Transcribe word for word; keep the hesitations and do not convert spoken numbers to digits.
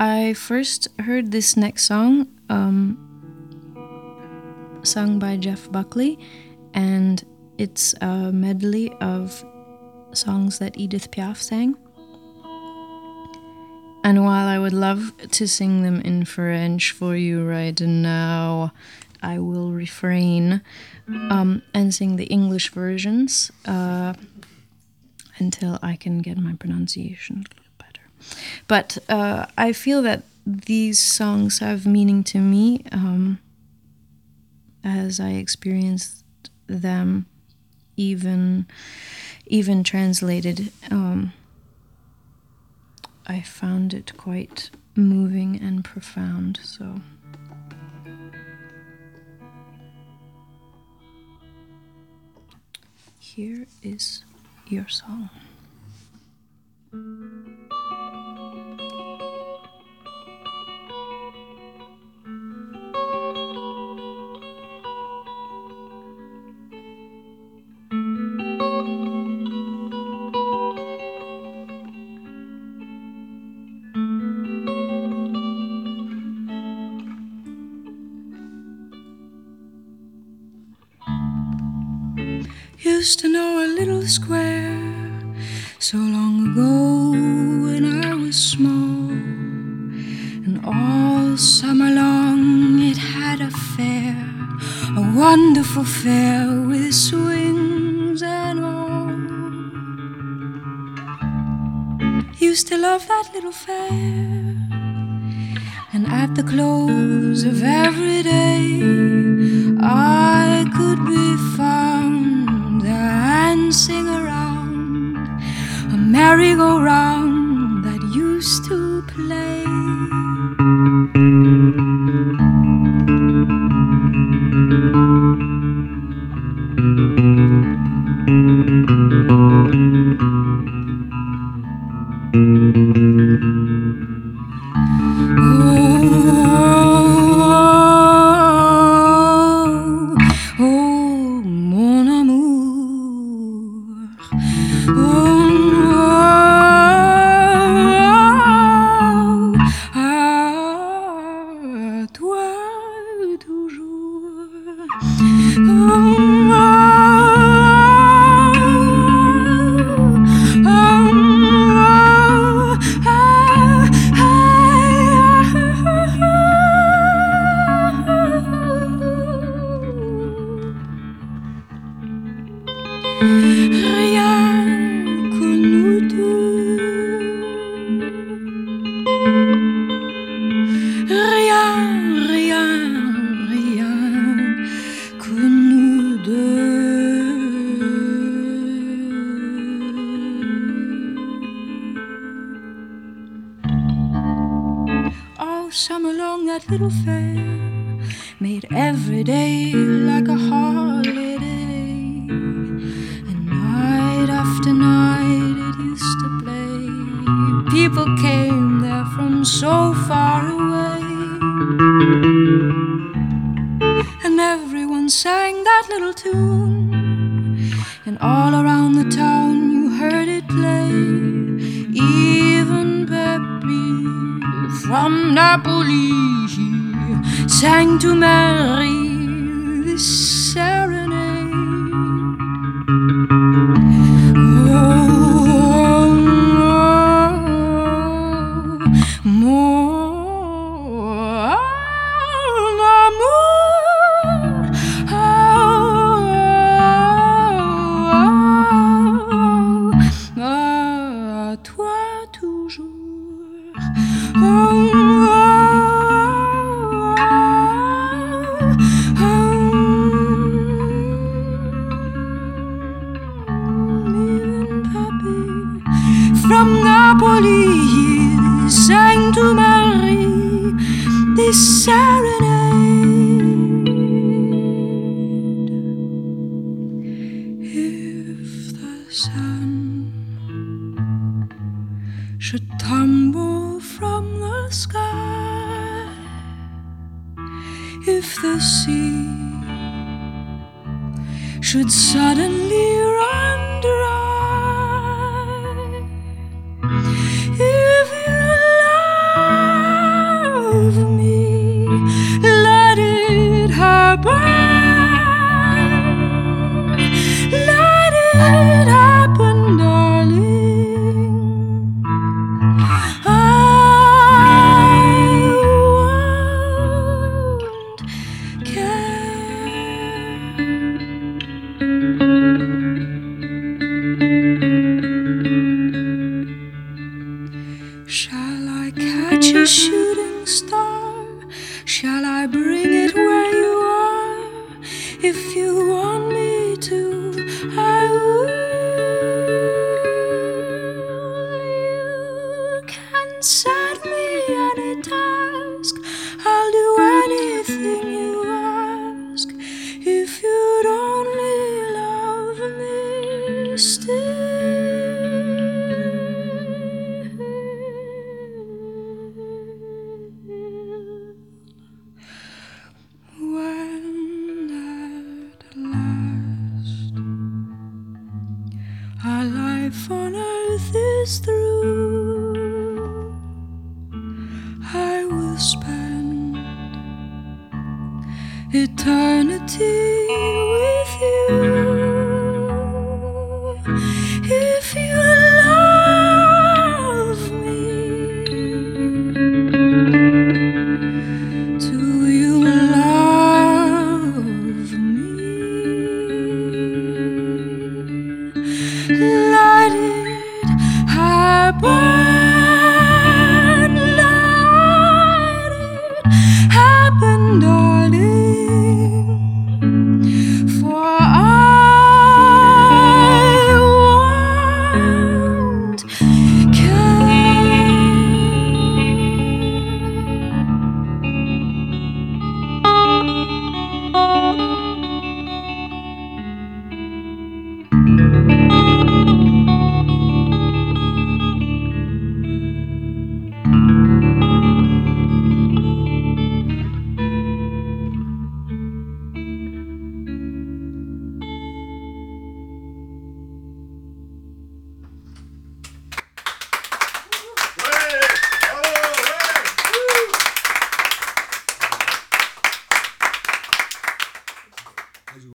I first heard this next song um, sung by Jeff Buckley, and it's a medley of songs that Edith Piaf sang. And while I would love to sing them in French for you right now, I will refrain um, and sing the English versions uh, until I can get my pronunciation a little better. But uh, I feel that these songs have meaning to me um, as I experienced them, even even translated. Um, I found it quite moving and profound, so... Here is your song. Used to know a little square so long ago when I was small, and all summer long it had a fair, a wonderful fair with swings and all. Used to love that little fair, and at the close of every day I could be found dancing around a merry-go-round that used to play. Summer long that little fair made every day like a holiday, and night after night it used to play. People came there from so far away, and everyone sang that little tune, and all around the town you heard it play. Even Pepe from Napoli sang to Mary this serenade. Oh, mon amour, à toi toujours. Oh, from Napoli, he sang to Mary this serenade. If the sun should tumble from the sky, if the sea should suddenly run dry, if you love a shooting star. Shall I bring it where you are? If you want me to, I will. You can set me any task. I'll do anything you ask. If you'd only love me still. Our life on earth is through. I will spend eternity with you.